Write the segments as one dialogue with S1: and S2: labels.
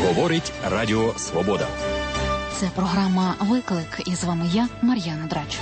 S1: Говорить Радіо Свобода.
S2: Це програма «Виклик» і з вами я, Мар'яна Драч.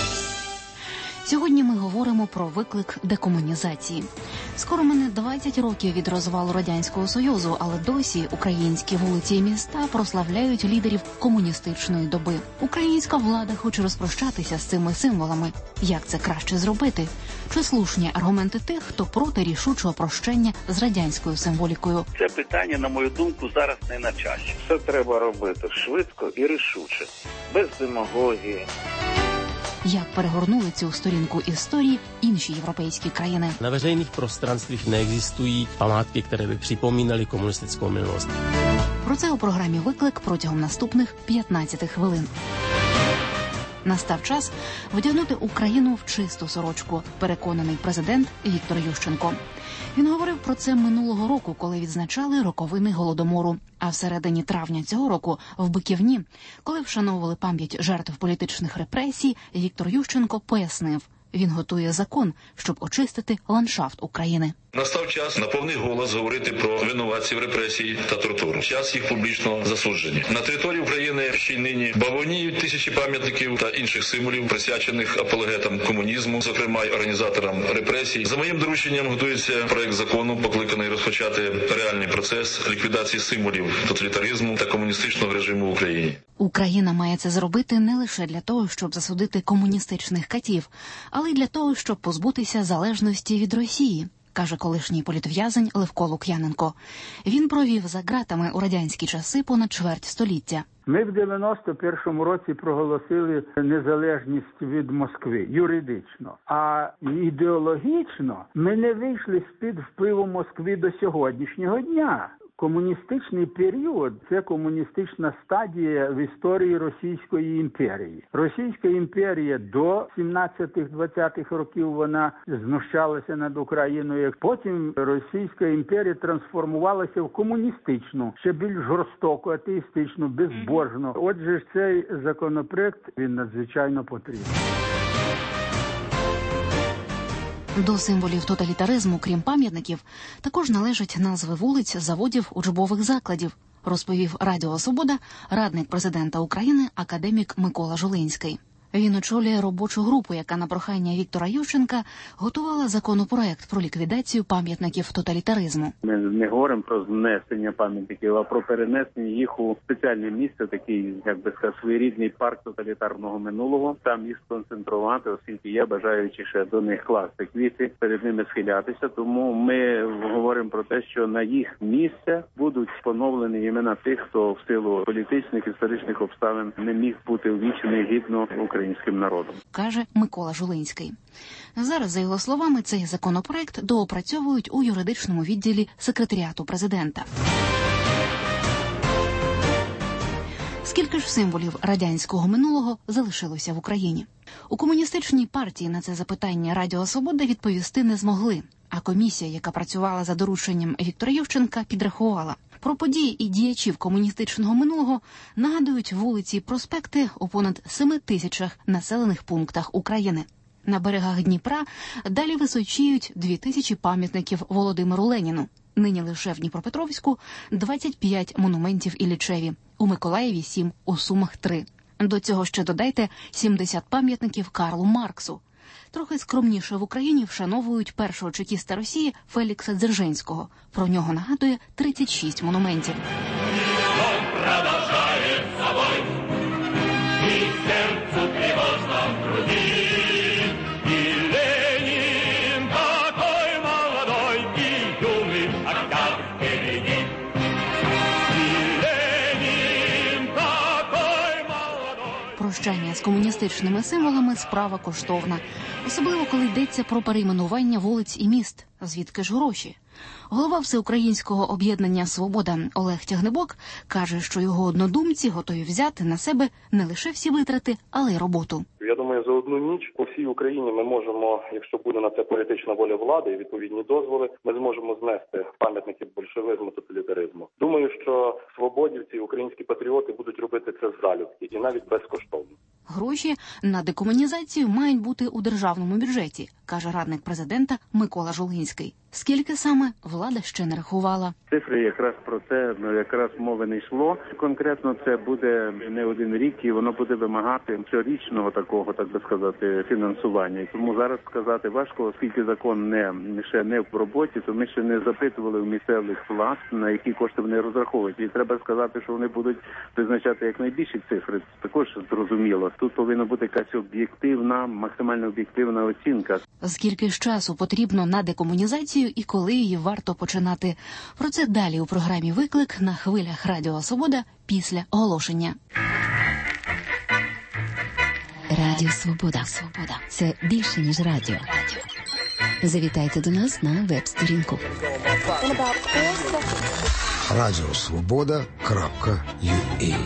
S2: Сьогодні ми говоримо про виклик декомунізації. Скоро мине 20 років від розвалу Радянського Союзу, але досі українські вулиці і міста прославляють лідерів комуністичної доби. Українська влада хоче розпрощатися з цими символами. Як це краще зробити? Чи слушні аргументи тих, хто проти рішучого прощення з радянською символікою?
S3: Це питання, на мою думку, зараз не на часі. Все треба робити швидко і рішуче, без демагогії.
S2: Як перегорнули цю сторінку історії інші європейські країни?
S4: Na veřejných prostranstvích neexistují památky, které by připomínaly komunistickou minulost.
S2: Про це у програмі «Виклик» протягом наступних 15 хвилин. Настав час вдягнути Україну в чисту сорочку, переконаний президент Віктор Ющенко. Він говорив про це минулого року, коли відзначали роковини Голодомору. А всередині травня цього року в Биківні, коли вшановували пам'ять жертв політичних репресій, Віктор Ющенко пояснив, він готує закон, щоб очистити ландшафт України.
S5: Настав час на повний голос говорити про винуватців репресій та тортур. Час їх публічного засудження. На території України ще й нині бавовніють тисячі пам'ятників та інших символів, присвячених апологетам комунізму, зокрема й організаторам репресій. За моїм дорученням готується проект закону, покликаний розпочати реальний процес ліквідації символів тоталітаризму та комуністичного режиму в Україні.
S2: Україна має це зробити не лише для того, щоб засудити комуністичних катів, але й для того, щоб позбутися залежності від Росії, каже колишній політв'язень Левко Лук'яненко. Він провів за ґратами у радянські часи понад чверть століття.
S6: Ми в 91-му році проголосили незалежність від Москви юридично, а ідеологічно ми не вийшли з-під впливу Москви до сьогоднішнього дня. Комуністичний період – це комуністична стадія в історії Російської імперії. Російська імперія до 17-20-х років вона знущалася над Україною. Потім Російська імперія трансформувалася в комуністичну, ще більш жорстоку, атеїстичну, безбожну. Отже, цей законопроект, він надзвичайно потрібен.
S2: До символів тоталітаризму, крім пам'ятників, також належать назви вулиць, заводів, учбових закладів, розповів Радіо Свобода радник президента України академік Микола Жулинський. Він очолює робочу групу, яка на прохання Віктора Ющенка готувала законопроект про ліквідацію пам'ятників тоталітаризму.
S7: Ми не говоримо про знесення пам'ятників, а про перенесення їх у спеціальне місце, такий, як би сказати, своєрідний парк тоталітарного минулого. Там їх сконцентрувати, оскільки є бажаючі ще до них класти квіти, перед ними схилятися. Тому ми говоримо про те, що на їх місце будуть поновлені імена тих, хто в силу політичних, історичних обставин не міг бути увічений гідно українським народом,
S2: каже Микола Жулинський. Зараз, за його словами, цей законопроект доопрацьовують у юридичному відділі секретаріату президента. Скільки ж символів радянського минулого залишилося в Україні? У комуністичній партії на це запитання Радіо Свобода відповісти не змогли. А комісія, яка працювала за дорученням Віктора Ющенка, підрахувала. Про події і діячів комуністичного минулого нагадують вулиці і проспекти у понад 7 тисячах населених пунктах України. На берегах Дніпра далі височіють 2000 пам'ятників Володимиру Леніну. Нині лише в Дніпропетровську 25 монументів Іллічеві, у Миколаєві 7, у Сумах 3. До цього ще додайте 70 пам'ятників Карлу Марксу. Трохи скромніше в Україні вшановують першого чекіста Росії Фелікса Дзержинського. Про нього нагадує 36 монументів. Прощання з комуністичними символами – справа коштовна. Особливо, коли йдеться про перейменування вулиць і міст. Звідки ж гроші? Голова Всеукраїнського об'єднання «Свобода» Олег Тягнебок каже, що його однодумці готові взяти на себе не лише всі витрати, але й роботу.
S8: Я думаю, за одну ніч по всій Україні ми можемо, якщо буде на це політична воля влади і відповідні дозволи, ми зможемо знести пам'ятники большевизму, тоталітаризму. Думаю, що свободівці, українські патріоти будуть робити це залюбки і навіть безкоштовно.
S2: Гроші на декомунізацію мають бути у державному бюджеті, каже радник президента Микола Жулинський. Скільки саме, влада ще не рахувала.
S7: Цифри якраз про це, якраз мови не йшло. Конкретно це буде не один рік, і воно буде вимагати щорічного такого, так би сказати, фінансування. І тому зараз сказати важко, оскільки закон ще не в роботі, то ми ще не запитували в місцевих влад, на які кошти вони розраховують. І треба сказати, що вони будуть визначати якнайбільші цифри. Також зрозуміло. Тут повинна бути якась об'єктивна, максимально об'єктивна оцінка.
S2: Скільки ж часу потрібно на декомунізацію і коли її варто починати? Про це далі у програмі «Виклик» на хвилях Радіо Свобода після оголошення.
S9: Радіо Свобода. Це більше, ніж радіо. Завітайте до нас на веб-сторінку.
S10: radiosvoboda.ua.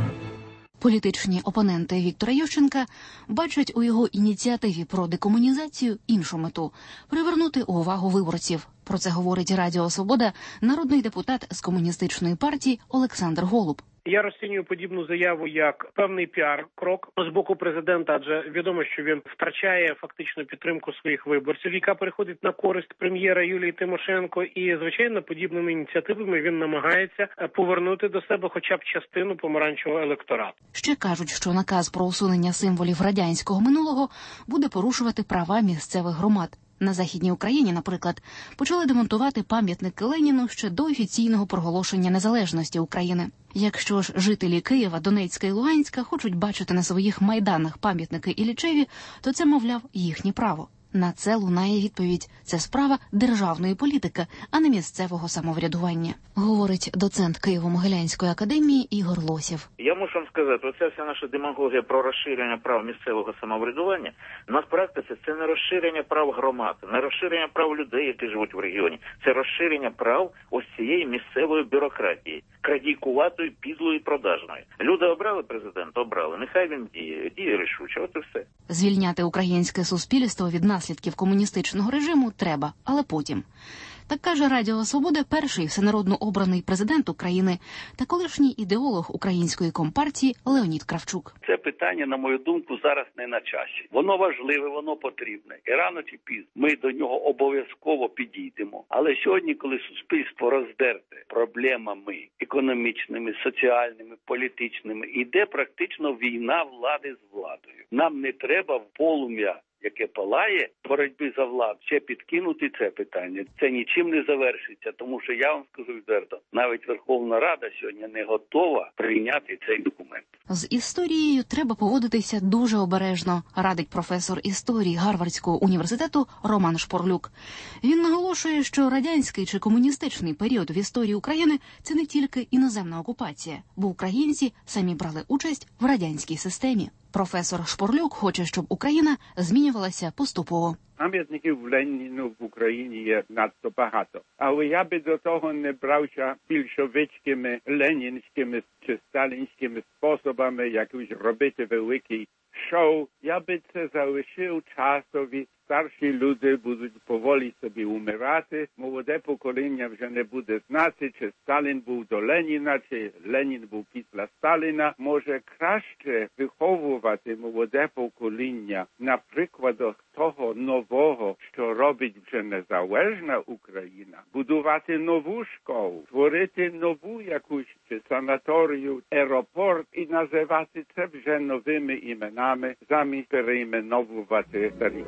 S2: Політичні опоненти Віктора Ющенка бачать у його ініціативі про декомунізацію іншу мету – привернути увагу виборців. Про це говорить Радіо Свобода народний депутат з комуністичної партії Олександр Голуб.
S11: Я розцінюю подібну заяву як певний піар-крок з боку президента, адже відомо, що він втрачає фактично підтримку своїх виборців, яка переходить на користь прем'єра Юлії Тимошенко. І, звичайно, подібними ініціативами він намагається повернути до себе хоча б частину помаранчевого електорату.
S2: Ще кажуть, що наказ про усунення символів радянського минулого буде порушувати права місцевих громад. На Західній Україні, наприклад, почали демонтувати пам'ятники Леніну ще до офіційного проголошення незалежності України. Якщо ж жителі Києва, Донецька і Луганська хочуть бачити на своїх майданах пам'ятники Іллічеві, то це, мовляв, їхнє право. На це лунає відповідь – це справа державної політики, а не місцевого самоврядування, говорить доцент Києво-Могилянської академії Ігор Лосів.
S3: Я мушу вам сказати, оця вся наша демагогія про розширення прав місцевого самоврядування, на практиці це не розширення прав громад, не розширення прав людей, які живуть в регіоні, це розширення прав ось цієї місцевої бюрократії, крадійкуватої, підлої, продажної. Люди обрали президента, обрали, нехай він діє рішуче, от і все.
S2: Звільняти українське суспільство від наслідків комуністичного режиму треба, але потім. Так каже Радіо Свобода перший всенародно обраний президент України та колишній ідеолог української компартії Леонід Кравчук.
S12: Це питання, на мою думку, зараз не на часі. Воно важливе, воно потрібне. І рано чи пізно ми до нього обов'язково підійдемо. Але сьогодні, коли суспільство роздерте проблемами економічними, соціальними, політичними, іде практично війна влади з владою. Нам не треба в полум'я, яке палає боротьби за владу, ще підкинути це питання. Це нічим не завершиться, тому що я вам скажу відверто, навіть Верховна Рада сьогодні не готова прийняти цей документ.
S2: З історією треба поводитися дуже обережно, радить професор історії Гарвардського університету Роман Шпорлюк. Він наголошує, що радянський чи комуністичний період в історії України – це не тільки іноземна окупація, бо українці самі брали участь в радянській системі. Професор Шпорлюк хоче, щоб Україна змінювалася поступово.
S6: Пам'ятників Леніну в Україні є надто багато. Але я би до того не брався більшовицькими, ленінськими чи сталінськими способами якось робити великий шоу. Я би це залишив часові. Старші люди будуть поволі собі умирати. Молоде покоління вже не буде знати, чи Сталін був до Леніна, чи Ленін був після Сталіна. Може краще виховувати молоде покоління на прикладах того нового, що робить вже незалежна Україна. Будувати нову школу, створити нову якусь чи санаторію, аеропорт і називати це вже новими іменами, замість перейменовувати старі.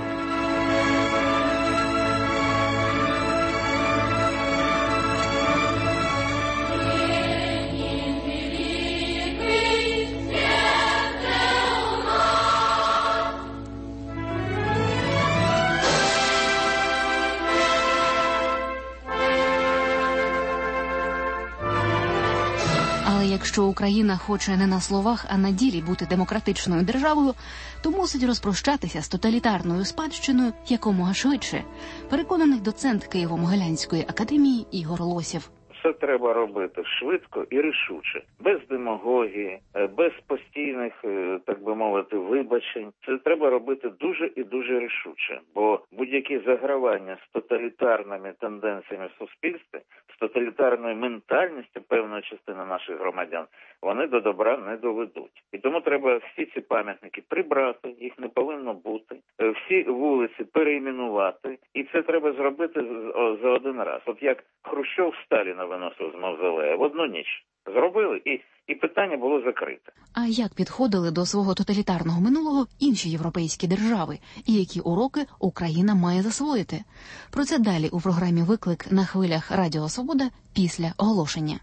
S2: Якщо Україна хоче не на словах, а на ділі бути демократичною державою, то мусить розпрощатися з тоталітарною спадщиною якомога швидше, переконаний доцент Києво-Могилянської академії Ігор Лосів.
S3: все треба робити швидко і рішуче, без демагогії, без постійних, так би мовити, вибачень. Це треба робити дуже і дуже рішуче, бо будь-які загравання з тоталітарними тенденціями в суспільстві, з тоталітарною ментальністю певної частини наших громадян, вони до добра не доведуть. І тому треба всі ці пам'ятники прибрати, їх не повинно бути, всі вулиці перейменувати, і це треба зробити за один раз. От як Хрущов Сталіна виносив з мавзолея в одну ніч. Зробили, і питання було закрите.
S2: А як підходили до свого тоталітарного минулого інші європейські держави? І які уроки Україна має засвоїти? Про це далі у програмі «Виклик» на хвилях Радіо Свобода після оголошення.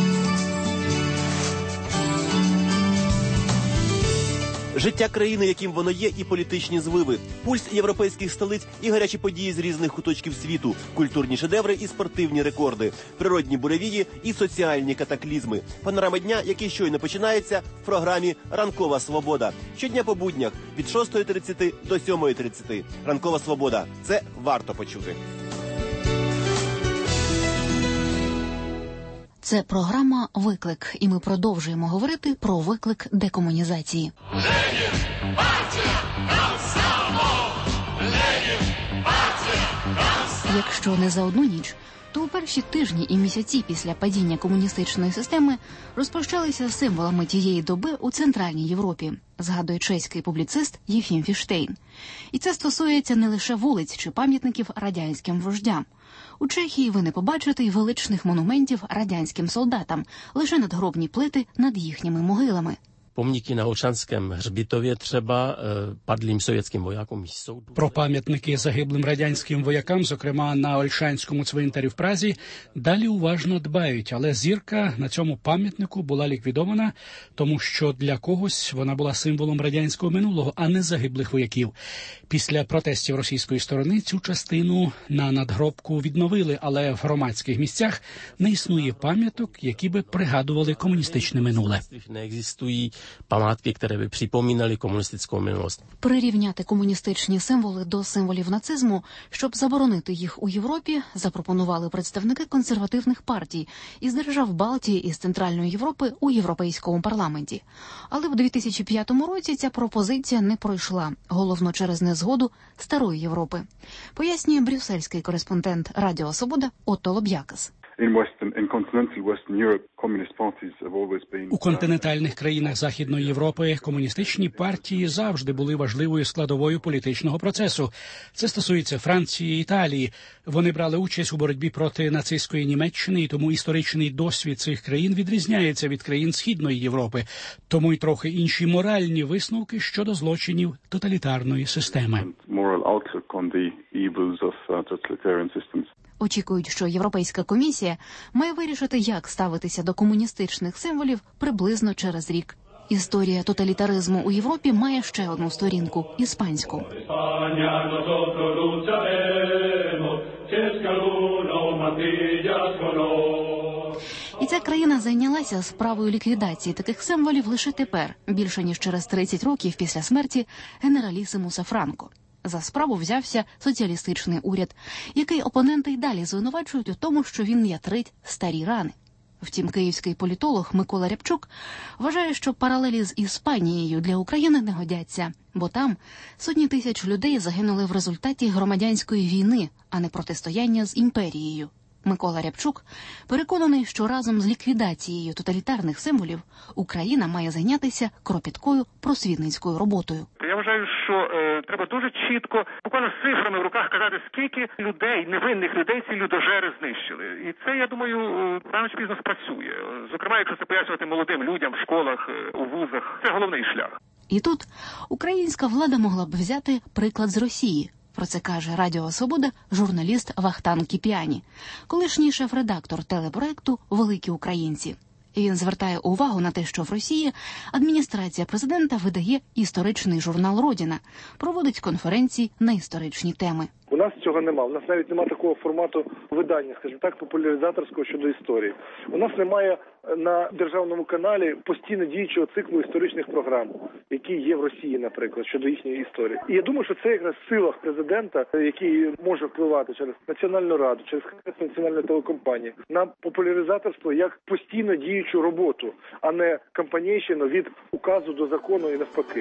S10: Життя країни, яким воно є, і політичні звиви, пульс європейських столиць і гарячі події з різних куточків світу, культурні шедеври і спортивні рекорди, природні буревії і соціальні катаклізми. Панорама дня, який щойно починається в програмі «Ранкова свобода». Щодня по буднях від 6:30 до 7:30. «Ранкова свобода» – це варто почути.
S2: Це програма «Виклик», і ми продовжуємо говорити про виклик декомунізації. Якщо не за одну ніч, то у перші тижні і місяці після падіння комуністичної системи розпочалися символами тієї доби у Центральній Європі, згадує чеський публіцист Єфім Фіштейн. І це стосується не лише вулиць чи пам'ятників радянським вождям. У Чехії ви не побачите й величних монументів радянським солдатам, лише надгробні плити над їхніми могилами.
S4: Pomníky na Olšanském hřbitově třeba padlým sovětským vojákům jsou.
S13: Про пам'ятники загиблим радянським воякам, зокрема на Ольшанському цвинтарі в Празі, далі уважно дбають, але зірка на цьому пам'ятнику була ліквідована, тому що для когось вона була символом радянського минулого, а не загиблих вояків. Після протестів російської сторони цю частину на надгробку відновили, але в громадських місцях не існує пам'яток, які би пригадували комуністичне минуле.
S4: Neexistují památky, které by připomínaly komunistickou minulost.
S2: Прирівняти комуністичні символи до символів нацизму, щоб заборонити їх у Європі, запропонували представники консервативних партій із держав Балтії і з Центральної Європи у Європейському парламенті. Але в 2005 році ця пропозиція не пройшла, головно через незгоду Старої Європи. Пояснює брюссельський кореспондент Радіо Свобода Отто Лоб'якас.
S13: У континентальних країнах Західної Європи комуністичні партії завжди були важливою складовою політичного процесу. Це стосується Франції, Італії. Вони брали участь у боротьбі проти нацистської Німеччини, і тому історичний досвід цих країн відрізняється від країн Східної Європи. Тому й трохи інші моральні висновки щодо злочинів тоталітарної системи.
S2: Очікують, що Європейська комісія має вирішити, як ставитися до комуністичних символів приблизно через рік. Історія тоталітаризму у Європі має ще одну сторінку – іспанську. І ця країна зайнялася справою ліквідації таких символів лише тепер, більше ніж через 30 років після смерті генералісимуса Франко. За справу взявся соціалістичний уряд, який опоненти й далі звинувачують у тому, що він ятрить старі рани. Втім, київський політолог Микола Рябчук вважає, що паралелі з Іспанією для України не годяться, бо там сотні тисяч людей загинули в результаті громадянської війни, а не протистояння з імперією. Микола Рябчук переконаний, що разом з ліквідацією тоталітарних символів Україна має зайнятися кропіткою просвітницькою роботою.
S14: Я вважаю, що треба дуже чітко, буквально з цифрами в руках казати, скільки людей, невинних людей ці людожери знищили. І це, я думаю, рано чи пізно спрацює. Зокрема, якщо це пояснювати молодим людям в школах, у вузах, це головний шлях.
S2: І тут українська влада могла б взяти приклад з Росії. Про це каже Радіо Свобода журналіст Вахтанг Кіпіані, колишній шеф-редактор телепроекту «Великі українці». І він звертає увагу на те, що в Росії адміністрація президента видає історичний журнал «Родіна», проводить конференції на історичні теми.
S15: У нас цього нема. У нас навіть немає такого формату видання, скажімо так, популяризаторського щодо історії. У нас немає на державному каналі постійно діючого циклу історичних програм, які є в Росії, наприклад, щодо їхньої історії. І я думаю, що це якраз в силах президента, який може впливати через Національну раду, через національну телекомпанію, на популяризаторство як постійно діючу роботу, а не кампанійщину від указу до закону і навпаки.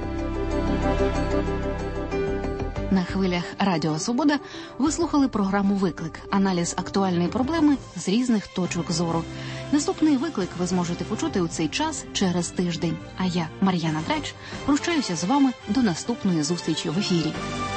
S2: На хвилях Радіо Свобода ви слухали програму «Виклик» – аналіз актуальної проблеми з різних точок зору. Наступний виклик ви зможете почути у цей час через тиждень. А я, Мар'яна Драч, прощаюся з вами до наступної зустрічі в ефірі.